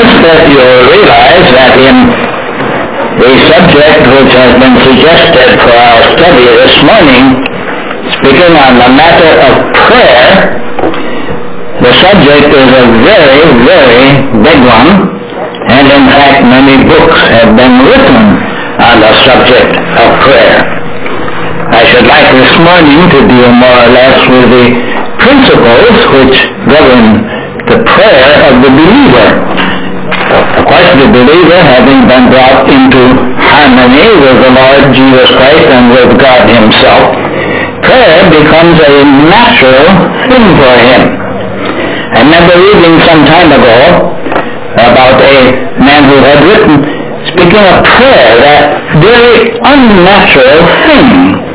trust that you'll realize that in the subject which has been suggested for our study this morning, speaking on the matter of prayer, the subject is a very, very big one, and in fact many books have been written on the subject of prayer. I should like this morning to deal more or less with the principles which govern the prayer of the believer. Of course, the believer, having been brought into harmony with the Lord Jesus Christ and with God himself, prayer becomes a natural thing for him. I remember reading some time ago about a man who had written, speaking of prayer, that very unnatural thing.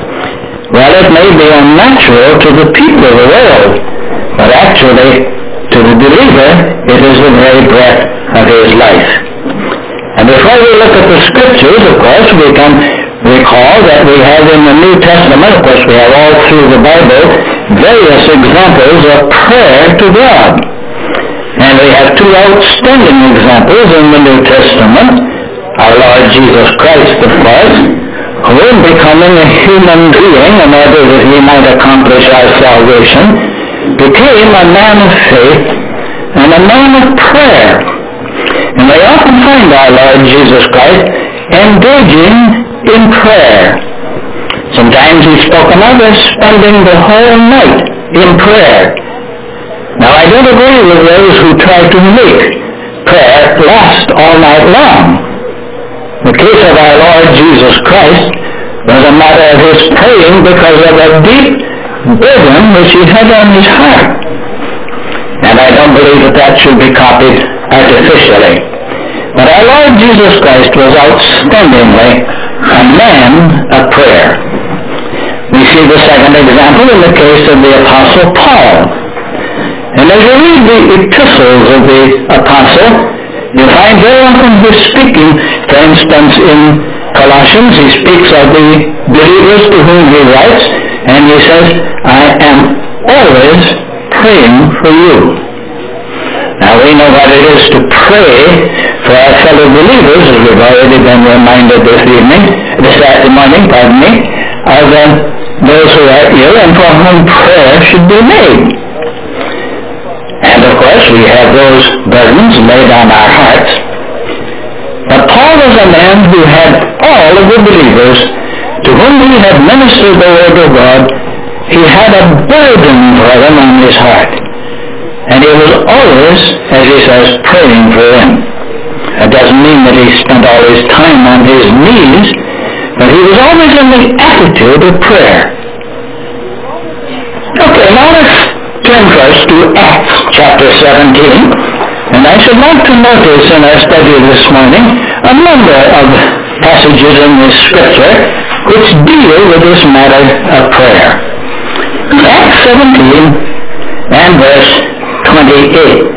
Well, it may be unnatural to the people of the world, but actually, to the believer, it is the very breath of his life. And before we look at the Scriptures, of course, we can recall that we have in the New Testament, of course we have all through the Bible, various examples of prayer to God. And we have two outstanding examples in the New Testament. Our Lord Jesus Christ, of course, who, becoming a human being in order that he might accomplish our salvation, became a man of faith and a man of prayer. And we often find our Lord Jesus Christ engaging in prayer. Sometimes he's spoken of as spending the whole night in prayer. Now, I don't agree with those who try to make prayer last all night long. The case of our Lord Jesus Christ was a matter of his praying because of a deep burden which he had on his heart. And I don't believe that should be copied artificially. But our Lord Jesus Christ was outstandingly a man of prayer. We see the second example in the case of the Apostle Paul. And as you read the epistles of the Apostle, you find very often his speaking. For instance, in Colossians, he speaks of the believers to whom he writes, and he says, I am always praying for you. Now, we know what it is to pray for our fellow believers, as we've already been reminded this morning, of those who are ill and for whom prayer should be made. And of course, we have those burdens laid on our hearts. But Paul was a man who had all of the believers to whom he had ministered the word of God. He had a burden for them on his heart. And he was always, as he says, praying for them. It doesn't mean that he spent all his time on his knees, but he was always in the attitude of prayer. Okay, now let's turn first to Acts chapter 17. And I should like to notice in our study this morning a number of passages in the Scripture which deal with this matter of prayer. Acts 17 and verse 28.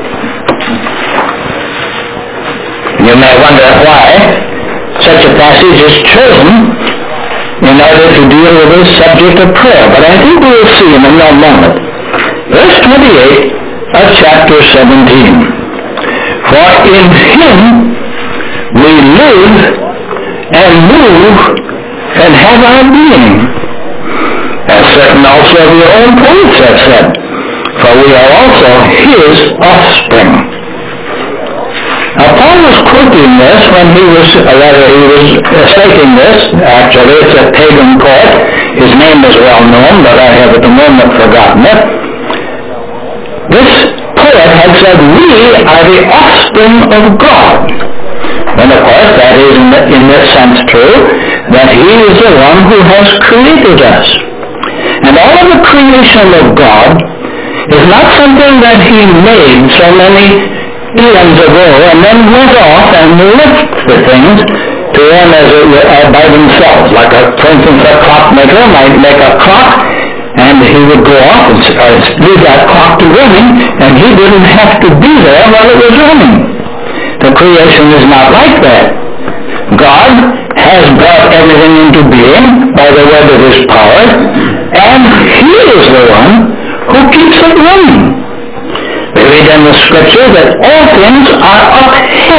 You may wonder why such a passage is chosen in order to deal with this subject of prayer, but I think we will see in a moment. Verse 28 of chapter 17. For in him we live and move and have our being. As certain also of your own poets have said, for we are also his offspring. Now Paul was quoting this when he was stating this. Actually, it's a pagan poet. His name is well known, but I have at the moment forgotten it. This poet had said, we are the offspring of God. And of course, that is in this sense true, that he is the one who has created us. And all of the creation of God is not something that he made so many eons ago and then went off and left the things to them as it were by themselves. Like, for instance, a clockmaker might make a clock, and he would go off and leave that clock to running, and he didn't have to be there while it was running. The creation is not like that. God has brought everything into being by the word of his power, and he is the one who keeps it running. We read in the Scripture that all things are of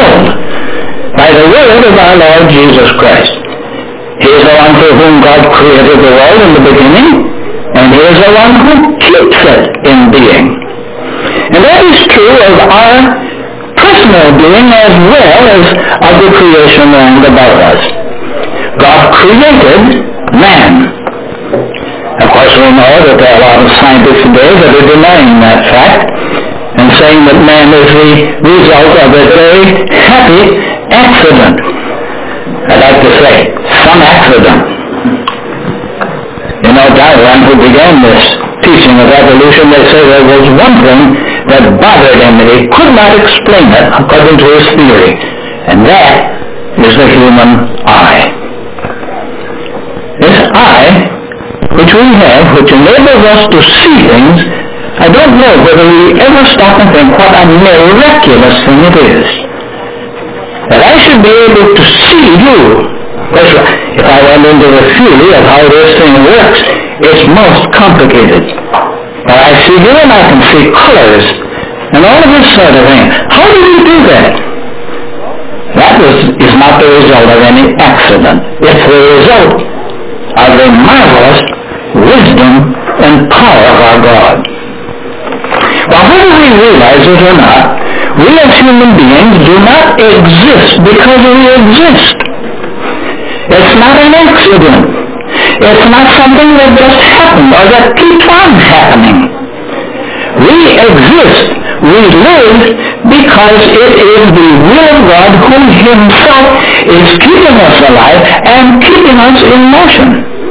the word of our Lord Jesus Christ. He is the one through whom God created the world in the beginning, and He is the one who keeps it in being. And that is true of our personal being as well as of the creation round about us. God created man. Of course, we know that there are a lot of scientists today that are denying that fact and saying that man is the result of a very happy accident. I'd like to say, some accident. You know, Darwin, who began this teaching of evolution, they say there was one thing that bothered him, and he could not explain it according to his theory, and that is the human eye. This eye, which we have, which enables us to see things, I don't know whether we ever stop and think what a miraculous thing it is. That I should be able to see you. If I went into the theory of how this thing works, it's most complicated. But I see you and I can see colors and all of this sort of thing. How did he do that? That is not the result of any accident. It's the result of the marvelous wisdom and power of our God. Well, whether we realize it or not, we as human beings do not exist because we exist. It's not an accident. It's not something that just happened or that keeps on happening. We exist, we live, because it is the will of God who Himself is keeping us alive and keeping us in motion.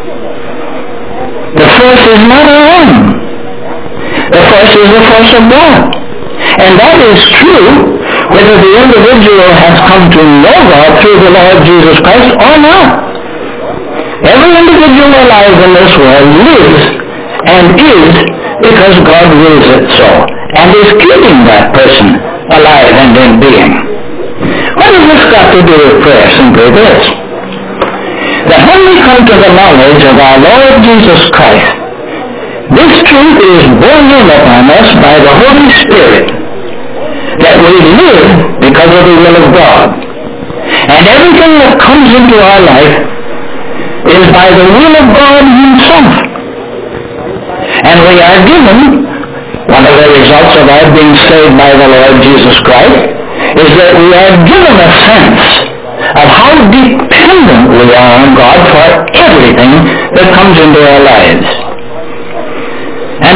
The force is not our own. The force is the force of God. And that is true whether the individual has come to know God through the Lord Jesus Christ or not. Every individual alive in this world lives and is because God wills it so, and is keeping that person alive and in being. What has this got to do with prayer? Simply this: that when we come to the knowledge of our Lord Jesus Christ, this truth is borne in upon us by the Holy Spirit, that we live because of the will of God. And everything that comes into our life is by the will of God Himself. And we are given, one of the results of our being saved by the Lord Jesus Christ, is that we are given a sense of how dependent we are on God for everything that comes into our lives. And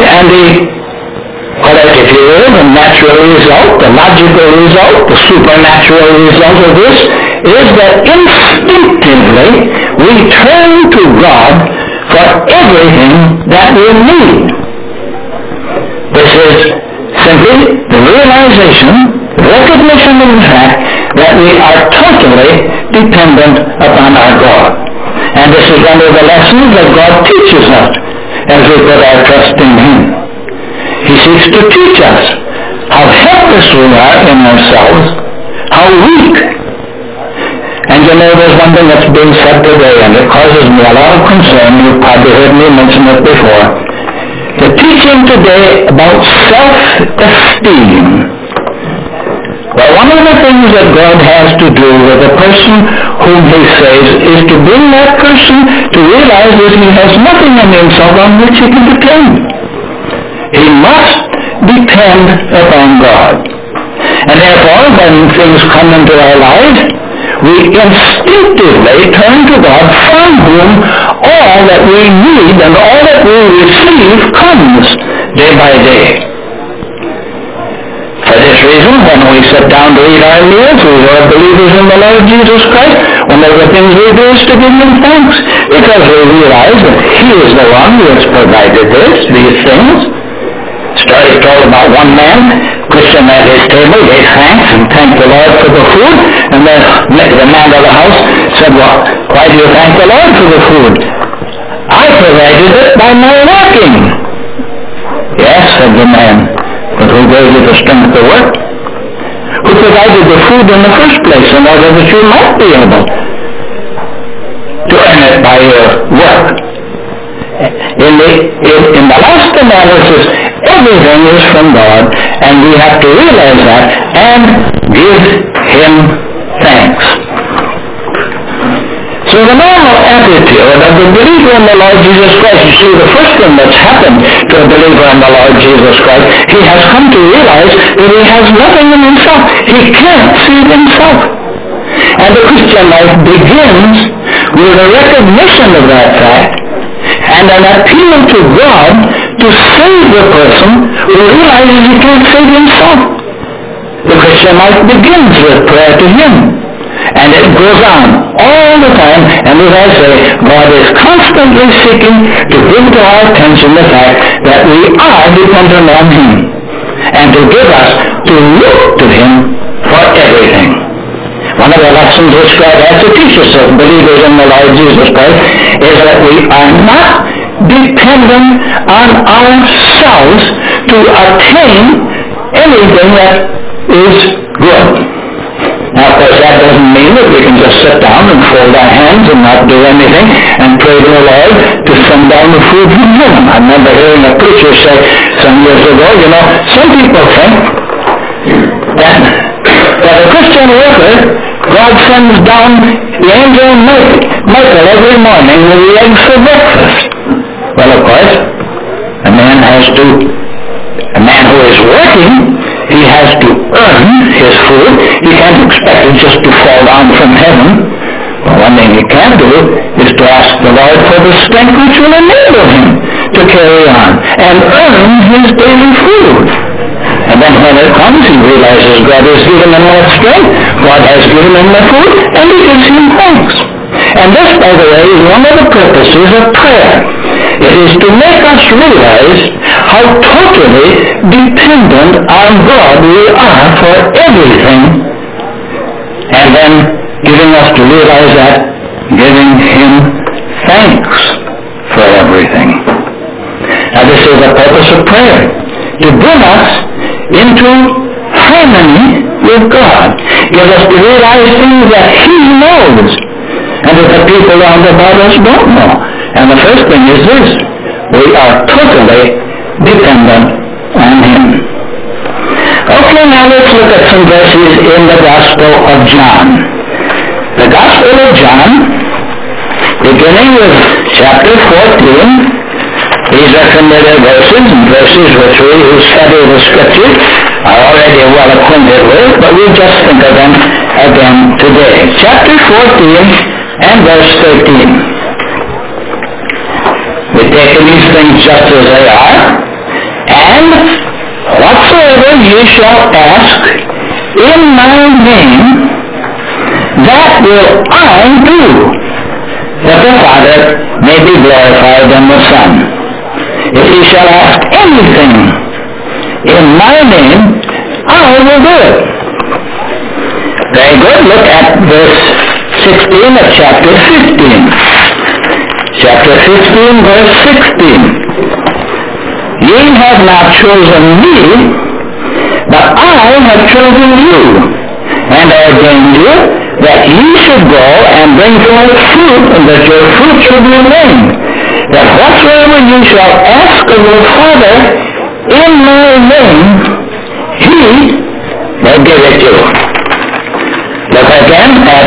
if you will, the natural result, the logical result, the supernatural result of this is that instinctively we turn to God for everything that we need. This is simply the realization, recognition of the fact that we are totally dependent upon our God. And this is one of the lessons that God teaches us as we put our trust in Him. He seeks to teach us how helpless we are in ourselves, how weak. And you know, there's one thing that's being said today, and it causes me a lot of concern. You've probably heard me mention it before. The teaching today about self-esteem. Well, one of the things that God has to do with a person whom He saves is to bring that person to realize that he has nothing in himself on which he can depend. He must depend upon God. And therefore, when things come into our lives, we instinctively turn to God, from whom all that we need and all that we receive comes day by day. For this reason, when we sit down to eat our meals, we are believers in the Lord Jesus Christ. One of the things we do is to give Him thanks, because we realize that He is the one who has provided these things. Story told about one man, Christian at his table, gave thanks and thanked the Lord for the food, and then the man of the house said, "Well, why do you thank the Lord for the food?" "I provided it by my working." "Yes," said the man, "but who gave you the strength to work? Who provided the food in the first place in order that you might be able to earn it by your work?" In the last analysis, everything is from God, and we have to realize that and give Him thanks. of the believer in the Lord Jesus Christ. You see, the first thing that's happened to a believer in the Lord Jesus Christ, he has come to realize that he has nothing in himself. He can't save himself. And the Christian life begins with a recognition of that fact and an appeal to God to save the person who realizes he can't save himself. The Christian life begins with prayer to him. And it goes on all the time, and as I say, God is constantly seeking to bring to our attention the fact that we are dependent on him, and to give us to look to him for everything. One of the lessons which God has to teach us as believers in the Lord Jesus Christ is that we are not dependent on ourselves to attain anything that is good. Now, of course, that doesn't mean that we can just sit down and fold our hands and not do anything and pray to the Lord to send down the food from heaven. I remember hearing a preacher say some years ago, some people think that a Christian worker, God sends down the angel Michael every morning with the eggs for breakfast. Well, of course, a man who is working, he has to earn his food. He can't expect it just to fall down from heaven. Well, one thing he can do is to ask the Lord for the strength which will enable him to carry on and earn his daily food. And then when it comes, he realizes God has given him that strength, God has given him the food, and he gives him thanks. And this, by the way, is one of the purposes of prayer. It is to make us realize how totally dependent on God we are for everything, and then giving us to realize that, giving him thanks for everything. Now this is the purpose of prayer, to bring us into harmony with God, give us to realize things that he knows and that the people around about us don't know. And the first thing is this: we are totally dependent on him. Okay, now let's look at some verses in the Gospel of John. The Gospel of John, beginning with chapter 14. These are familiar verses, and verses which we who study the Scriptures are already well acquainted with, but we'll just think of them again today. Chapter 14 and verse 13. We've taken these things just as they are, and whatsoever ye shall ask in my name, that will I do, that the Father may be glorified in the Son. If ye shall ask anything in my name, I will do it. Very good. Look at verse 16 of chapter 15. Chapter 15, verse 16. Ye have not chosen me, but I have chosen you, and ordained you, that ye should go and bring forth fruit, and that your fruit should remain. That whatsoever ye shall ask of the Father in my name, he will give it you. Look again at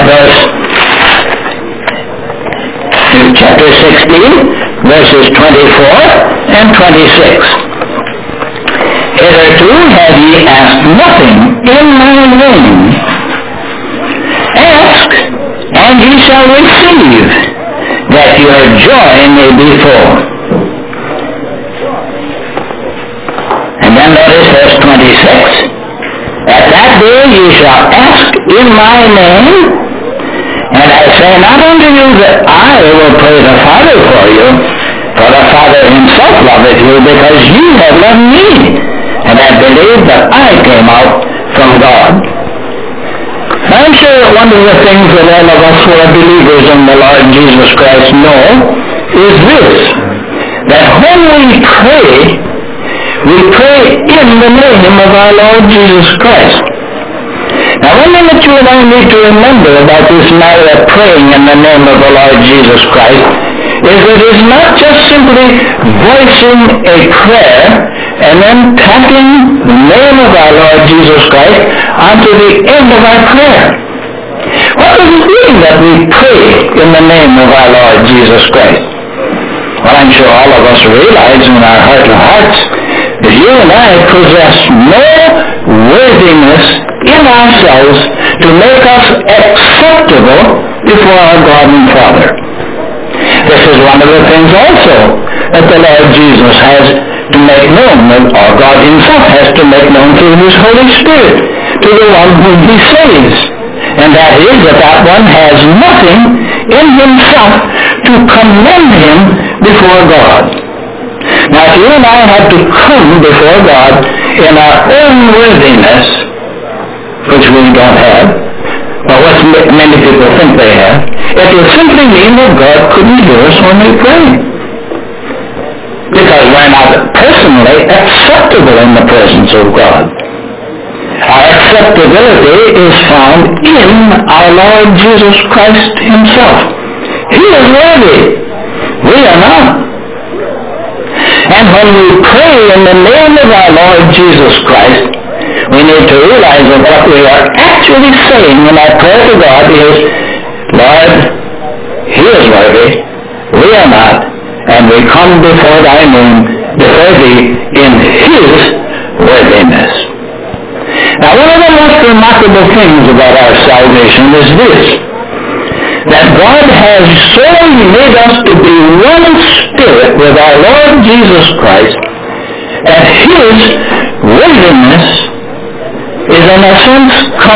chapter 16, verses 24 and 26. Hitherto have ye asked nothing in my name. Ask, and ye shall receive, that your joy may be full. And then notice verse 26. At that day ye shall ask in my name, and I say not unto you that I will pray the Father for you, for the Father himself loveth you, because you have loved me, and have believed that I came out from God. Now, I'm sure that one of the things that all of us who are believers in the Lord Jesus Christ know is this: that when we pray in the name of our Lord Jesus Christ. Now, one thing that you and I need to remember about this matter of praying in the name of the Lord Jesus Christ is that it is not just simply voicing a prayer and then tacking the name of our Lord Jesus Christ onto the end of our prayer. What does it mean that we pray in the name of our Lord Jesus Christ? Well, I'm sure all of us realize in our heart of hearts that you and I possess no worthiness in ourselves to make us acceptable before our God and Father. This is one of the things also that the Lord Jesus has to make known, or God himself has to make known through his Holy Spirit to the one whom he saves. And that is that one has nothing in himself to commend him before God. Now, if you and I had to come before God in our own worthiness, which we don't have, but what many people think they have, it would simply mean that God couldn't hear us when we pray. Because we're not personally acceptable in the presence of God. Our acceptability is found in our Lord Jesus Christ himself. He is worthy. We are not. And when we pray in the name of our Lord Jesus Christ, we need to realize that what we are actually saying in our prayer to God is, Lord, he is worthy, we are not, and we come before thy name, before thee, in his worthiness. Now, one of the most remarkable things about our salvation is this, that God has so made us to be one spirit with our Lord Jesus Christ, that his worthiness is in a sense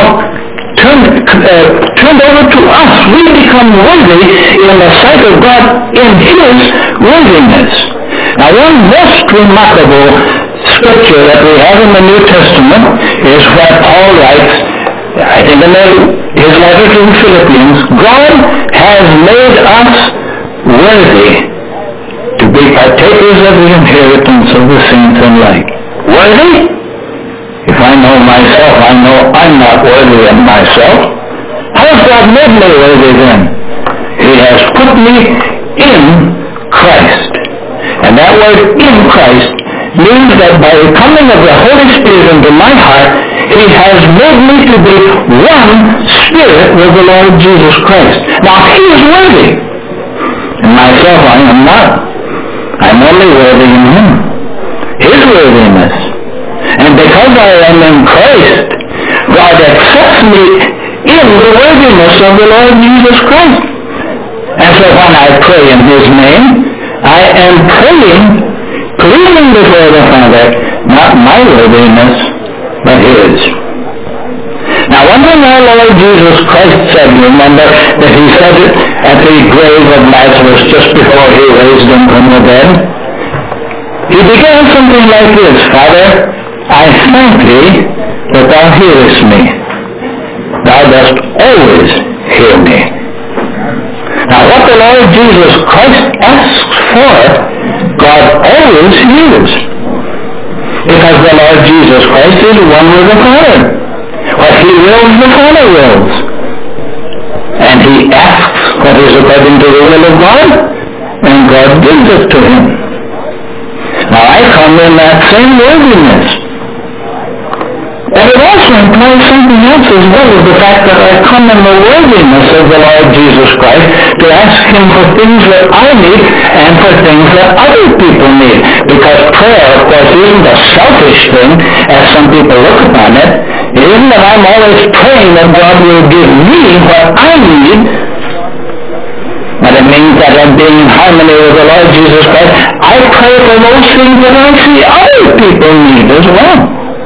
turned over to us. We become worthy in the sight of God in his worthiness. Now, one most remarkable scripture that we have in the New Testament is where Paul writes, I think in his letter to the Philippians, God has made us worthy to be partakers of the inheritance of the saints in light. Worthy? If I know myself, I know I'm not worthy of myself. How has God made me worthy then? He has put me in Christ. And that word in Christ means that by the coming of the Holy Spirit into my heart, he has made me to be one spirit with the Lord Jesus Christ. Now, he is worthy. And myself, I am not. I'm only worthy in him. His worthiness. And because I am in Christ, God accepts me in the worthiness of the Lord Jesus Christ. And so when I pray in his name, I am praying, pleading before the Father, not my worthiness, but his. Now, one thing our Lord Jesus Christ said, remember that he said it at the grave of Lazarus just before he raised him from the dead? He began something like this, Father, I thank thee that thou hearest me. Thou dost always hear me. Now, what the Lord Jesus Christ asks for, God always hears. Because the Lord Jesus Christ is one with the Father. What he wills, the Father wills. And he asks what is according to the will of God, and God gives it to him. Now, I come in that same worthiness. But it also implies something else as well, as the fact that I come in the worthiness of the Lord Jesus Christ to ask him for things that I need and for things that other people need. Because prayer, of course, isn't a selfish thing, as some people look upon it. It isn't that I'm always praying that God will give me what I need, but it means that I'm being in harmony with the Lord Jesus Christ. I pray for those things that I see other people need as well.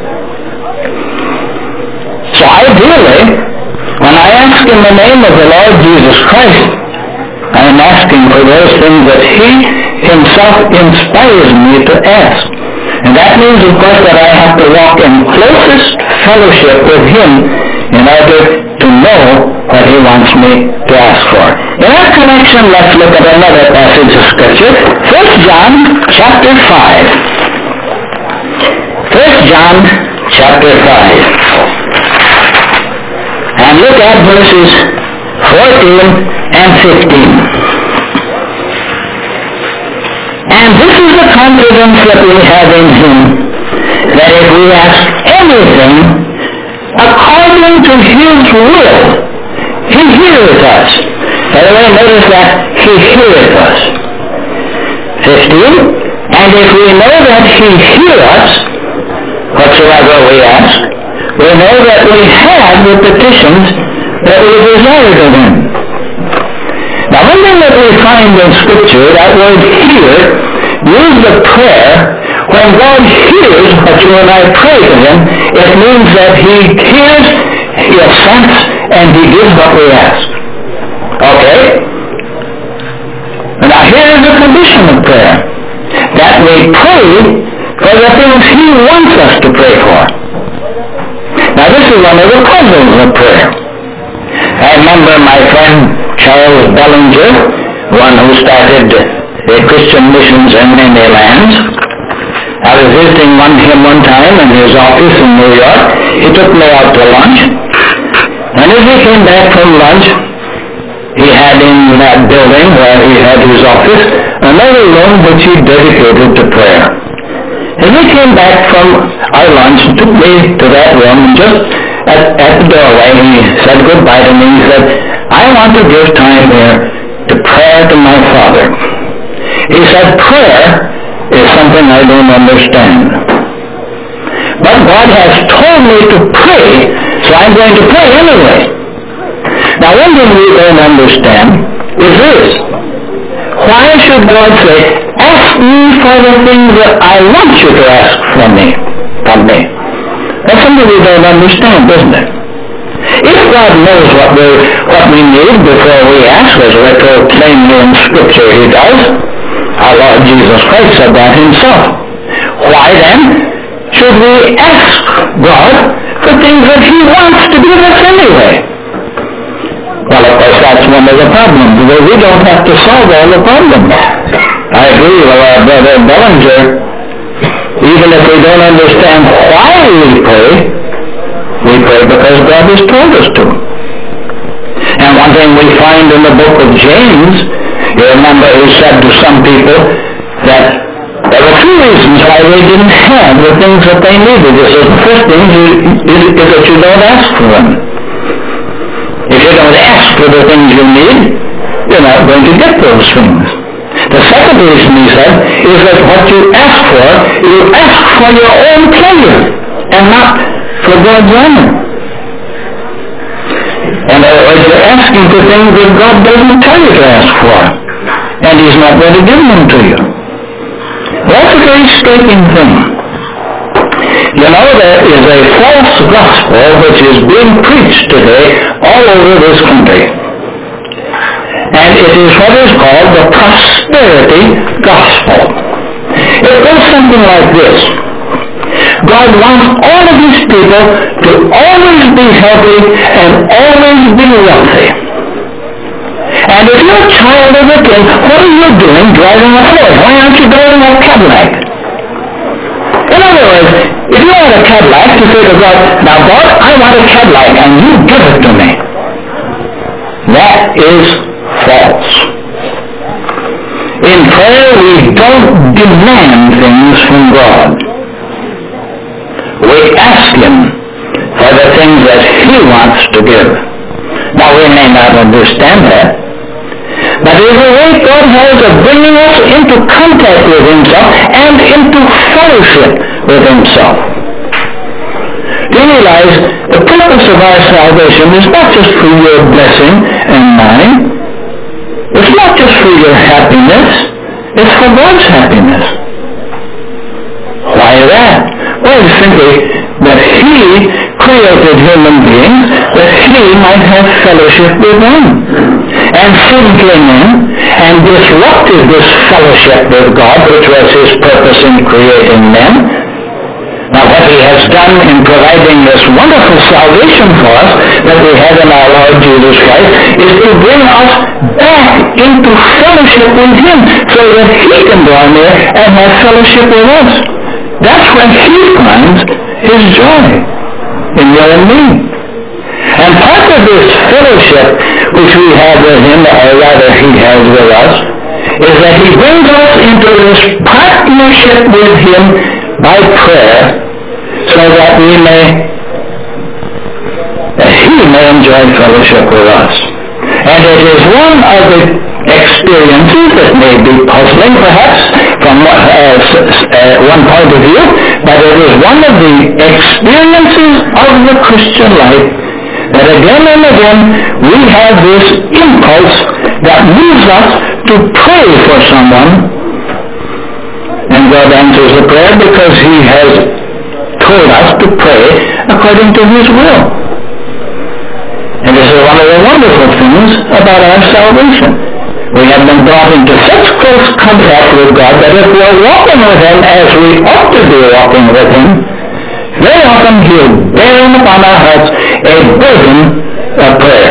So ideally, when I ask in the name of the Lord Jesus Christ, I am asking for those things that he himself inspires me to ask. And that means, of course, that I have to walk in closest fellowship with him in order to know what he wants me to ask for. In that connection, let's look at another passage of Scripture, 1 John chapter 5. 1 John chapter 5. And look at verses 14 and 15. And this is the confidence that we have in him, that if we ask anything according to his will, He heareth us. By the way, notice that he heareth us. 15. And if we know that he hear us, whatsoever we ask, we know that we have the petitions that we desired of him. Now, one thing that we find in Scripture, that word hear, used the prayer, when God hears what you and I pray to him, it means that he hears, he assents, and he gives what we ask. Okay? Now, here is the condition of prayer. That we pray for the things he wants us to pray for. Now, this is one of the puzzles of prayer. I remember my friend Charles Bellinger, one who started the Christian missions in many lands. I was visiting him one time in his office in New York. He took me out to lunch. And as we came back from lunch, he had in that building where he had his office another room which he dedicated to prayer. As we came back from our lunch, he took me to that room, and just at the doorway he said goodbye to me. He said, I want to give time here to prayer to my Father. He said, prayer is something I don't understand. But God has told me to pray, so I'm going to pray anyway. Now, one thing we don't understand is this. Why should God say, ask me for the things that I want you to ask from me? That's something we don't understand, isn't it? If God knows what we need before we ask, as we're told plainly in Scripture he does, our Lord Jesus Christ said that himself. Why then should we ask God for things that he wants to give us anyway? Well, of course, that's one of the problems, because we don't have to solve all the problems. I agree with our brother Bellinger. Even if we don't understand why we pray because God has told us to. And one thing we find in the book of James, you remember he said to some people that there were two reasons why they didn't have the things that they needed. He said the first thing is that you don't ask for them. If you don't ask for the things you need, you're not going to get those things. The second reason, he said, is that what you ask for your own pleasure, and not for God's honor. In other words, you're asking for things that God doesn't tell you to ask for, and he's not going to give them to you. That's a very striking thing. You know, there is a false gospel which is being preached today all over this country. And it is what is called the prosperity gospel. It goes something like this. God wants all of his people to always be healthy and always be wealthy. And if you're a child of the king, what are you doing driving a Ford? Why aren't you driving a Cadillac? In other words, if you want a Cadillac, you say to God, now God, I want a Cadillac, and you give it to me. That is false. In prayer, we don't demand things from God. We ask him for the things that he wants to give. Now, we may not understand that, but it is a way God has of bringing us into contact with himself and into fellowship with himself. Do you realize the purpose of our salvation is not just for your blessing and mine? It's not just for your happiness. It's for God's happiness. Why that? Well, simply that he created human beings that he might have fellowship with them. And sin came in and disrupted this fellowship with God, which was his purpose in creating men. Now, what he has done in providing this wonderful salvation for us that we have in our Lord Jesus Christ is to bring us back into fellowship with him so that he can draw near and have fellowship with us. That's when he finds his joy in you and me. And part of this fellowship which we have with him, or rather he has with us, is that he brings us into this partnership with him by prayer, so that he may enjoy fellowship with us. And it is one of the experiences that may be puzzling, perhaps, from one point of view, but it is one of the experiences of the Christian life that again and again we have this impulse that moves us to pray for someone, and God answers the prayer because He has told us to pray according to His will. And this is one of the wonderful things about our salvation. We have been brought into such close contact with God that if we are walking with Him as we ought to be walking with Him, very often He'll bear upon our hearts a burden of prayer.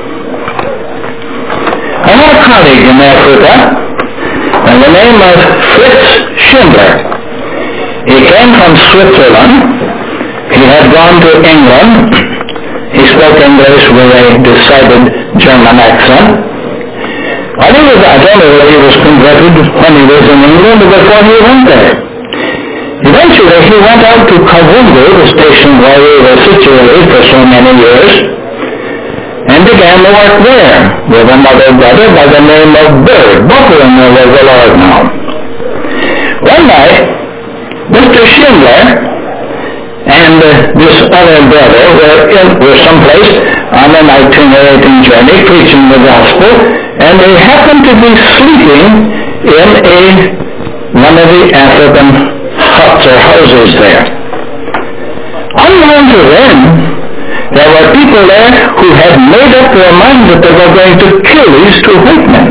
I had a colleague in Africa by the name of Fritz Schindler. He came from Switzerland. He had gone to England. He spoke English with a decided German accent. I don't know whether he was converted when he was in England or before he went there. Eventually he went out to Kavungu, the station where we were situated for so many years, and began to work there with another brother by the name of Bird. Both of them were with the Lord now. One night, Mr. Schindler and this other brother were someplace on an itinerant journey preaching the gospel, and they happened to be sleeping in one of the African huts or houses there. Unknown to them, there were people there who had made up their minds that they were going to kill these two white men.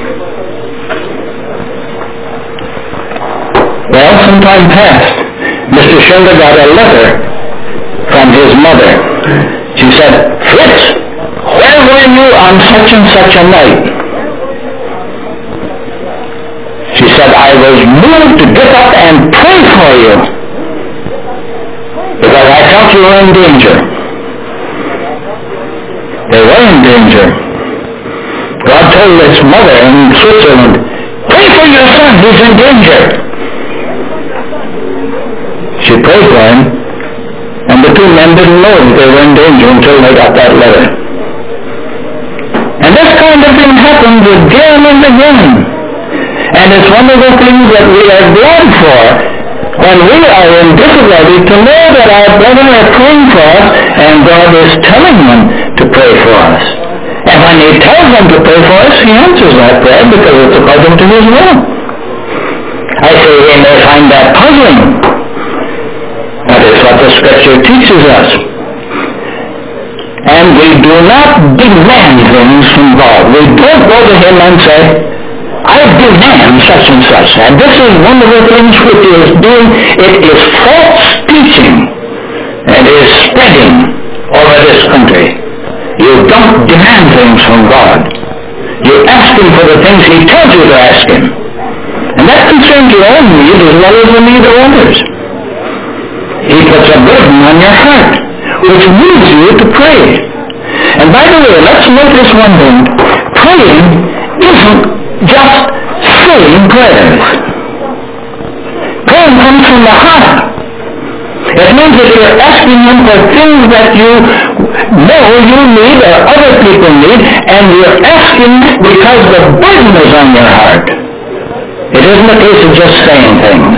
Well, some time passed. Mr. Schindler got a letter from his mother. She said, "Fritz, where were you on such and such a night?" She said, "I was moved to get up and pray for you because I felt you were in danger." They were in danger. God told his mother in Switzerland, "Pray for your son, he's in danger." She prayed for him, and the two men didn't know that they were in danger until they got that letter. And this kind of thing happens again and again. And it's one of the things that we are glad for when we are in difficulty to know that our brethren are praying for us and God is telling them to pray for us. And when He tells them to pray for us, He answers that prayer because it's according to His will. I say we may find that puzzling. That is what the Scripture teaches us. And we do not demand things from God. We don't go to Him and say, "I demand such and such." And this is one of the things which is doing, it is false teaching and is spreading over this country. You don't demand things from God. You ask Him for the things He tells you to ask Him. And that concerns your own need as well as the need of others. He puts a burden on your heart, which moves you to pray. And by the way, let's notice one thing. Praying isn't just saying prayers. Praying comes from the heart. It means that you're asking Him for things that you know you need or other people need, and you're asking because the burden is on your heart. It isn't a case of just saying things.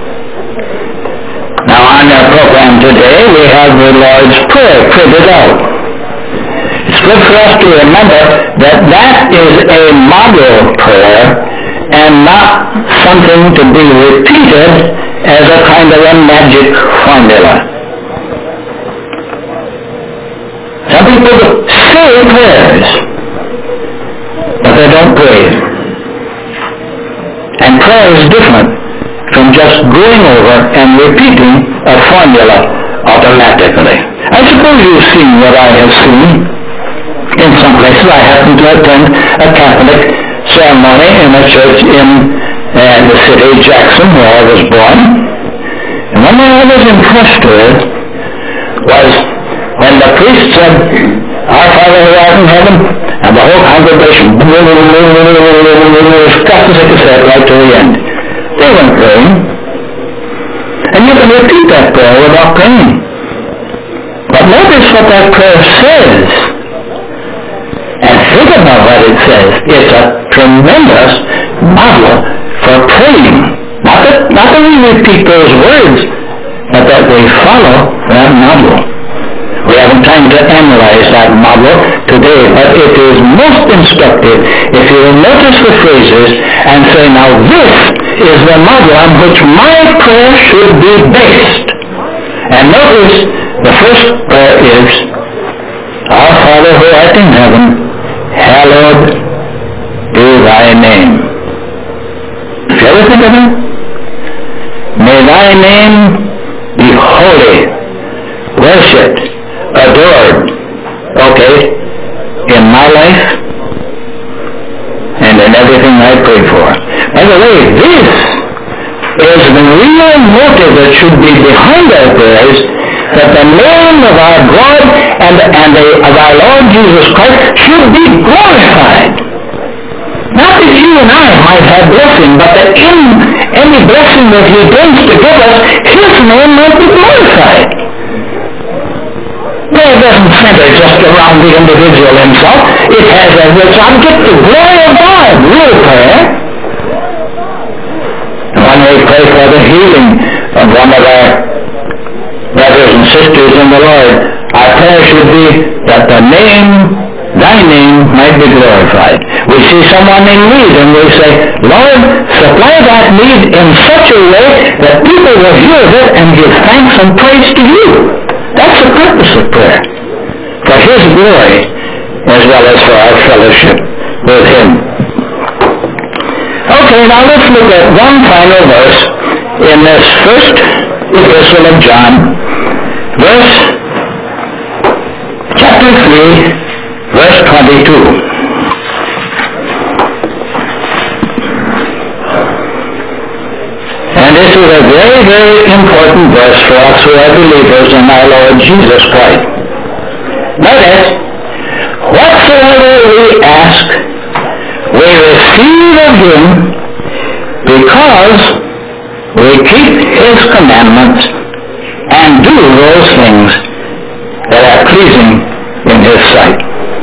Now on our program today we have the Lord's Prayer printed out. It's good for us to remember that that is a model prayer and not something to be repeated as a kind of a magic formula. Some people say prayers, but they don't pray. And prayer is different from just going over and repeating a formula automatically. I suppose you've seen what I have seen. In some places I happened to attend a Catholic ceremony in a church in the city of Jackson where I was born. And one thing I was impressed with was when the priest said, "Our Father who art in heaven," and the whole congregation said right to the end. They weren't praying. And you can repeat that prayer without praying. But notice what that prayer says. And think about what it says. It's a tremendous model for praying. Not that we repeat those words, but that we follow that model. We haven't time to analyze that model today, but it is most instructive if you will notice the phrases and say, now this is the model on which my prayer should be based. And notice the first prayer is, Our Father who art in heaven, hallowed be thy name. Did you ever think of that? May thy name be holy, worshipped, adored, okay, in my life and in everything I pray for. By the way, this is the real motive that should be behind our prayers, that the name of our God and of our Lord Jesus Christ should be glorified. Not that you and I might have blessing, but that in any blessing that he brings to give us, his name might be glorified. Prayer doesn't center just around the individual himself. It has as its object the glory of God, real prayer. When we pray for the healing of one of our brothers and sisters in the Lord, our prayer should be that thy name might be glorified. We see someone in need and we say, Lord, supply that need in such a way that people will hear of it and give thanks and praise to you. That's the purpose of prayer. For his glory as well as for our fellowship with him. Okay, now let's look at one final verse in this first epistle of John. Chapter 3, verse 22. And this is a very, very important verse for us who are believers in our Lord Jesus Christ. Notice, whatsoever we ask, we receive of him because we keep his commandments and do those things that are pleasing in his sight.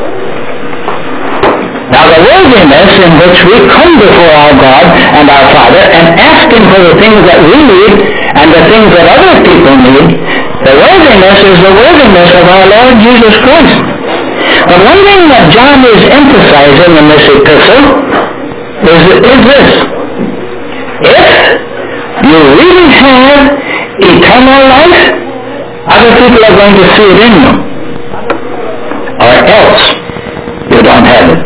Now the worthiness in which we come before our God and our Father and ask him for the things that we need and the things that other people need, the worthiness is the worthiness of our Lord Jesus Christ. But one thing that John is emphasizing in this epistle is this. If you really have eternal life, other people are going to see it in you. Or else you don't have it.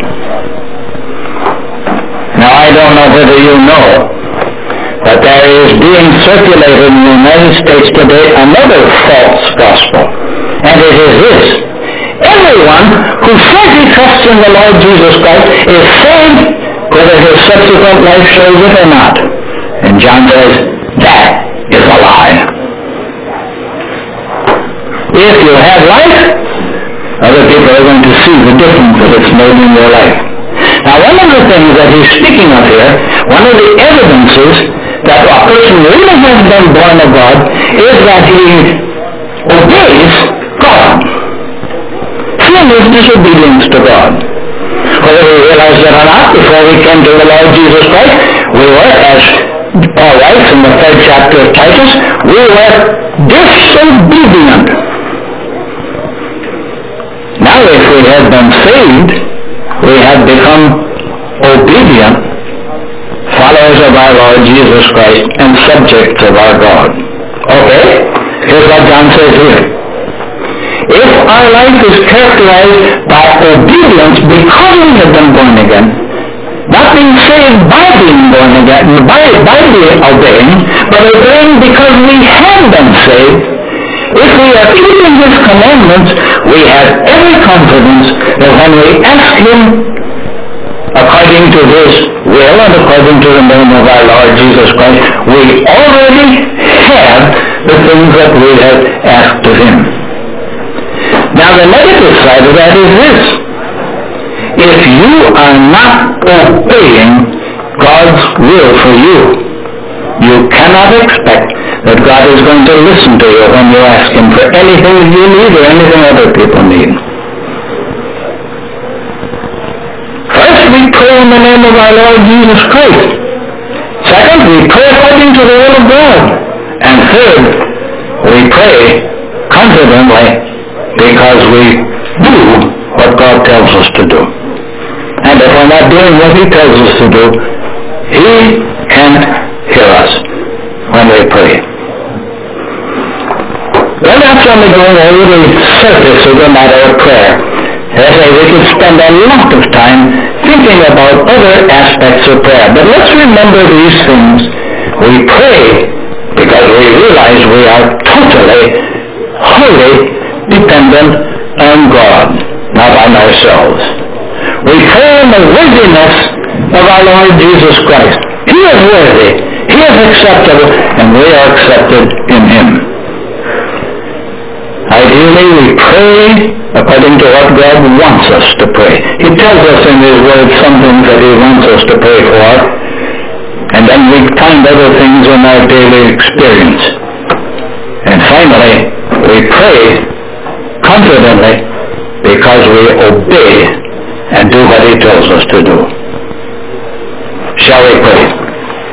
Now I don't know whether you know, but there is being circulated in the United States today another false gospel. And it is this. Everyone who says he trusts in the Lord Jesus Christ is saved whether his subsequent life shows it or not. And John says, that is a lie. If you have life, other people are going to see the difference that it's made in your life. Now one of the things that he's speaking of here, one of the evidences that a person really has been born of God is that he obeys God. Sin is disobedience to God. Whether we realize that or not, before we came to the Lord Jesus Christ, we were, as Paul writes in the 3rd chapter of Titus, we were disobedient. Now if we have been saved, we have become obedient followers of our Lord Jesus Christ and subjects of our God. Okay? Here's what John says here. If our life is characterized by obedience because we have been born again, not being saved by being born again, by being obeying, but obeying because we have been saved, if we are keeping his commandments, we have every confidence that when we ask him according to his will and according to the name of our Lord Jesus Christ, we already have the things that we have asked of him. Now the negative side of that is this. If you are not obeying God's will for you, you cannot expect that God is going to listen to you when you ask Him for anything you need or anything other people need. First, we pray in the name of our Lord Jesus Christ. Second, we pray according to the will of God. And third, we pray confidently because we do what God tells us to do. And if we're not doing what He tells us to do, He can't hear us when we pray. Well, that's only going over the surface of the matter of prayer. As I say, we could spend a lot of time thinking about other aspects of prayer. But let's remember these things. We pray because we realize we are totally, wholly dependent on God, not on ourselves. We pray in the worthiness of our Lord Jesus Christ. He is worthy. He is acceptable, and we are accepted in Him. Ideally, we pray according to what God wants us to pray. He tells us in His Word some things that He wants us to pray for, and then we find other things in our daily experience. And finally, we pray confidently because we obey and do what He tells us to do. Shall we pray?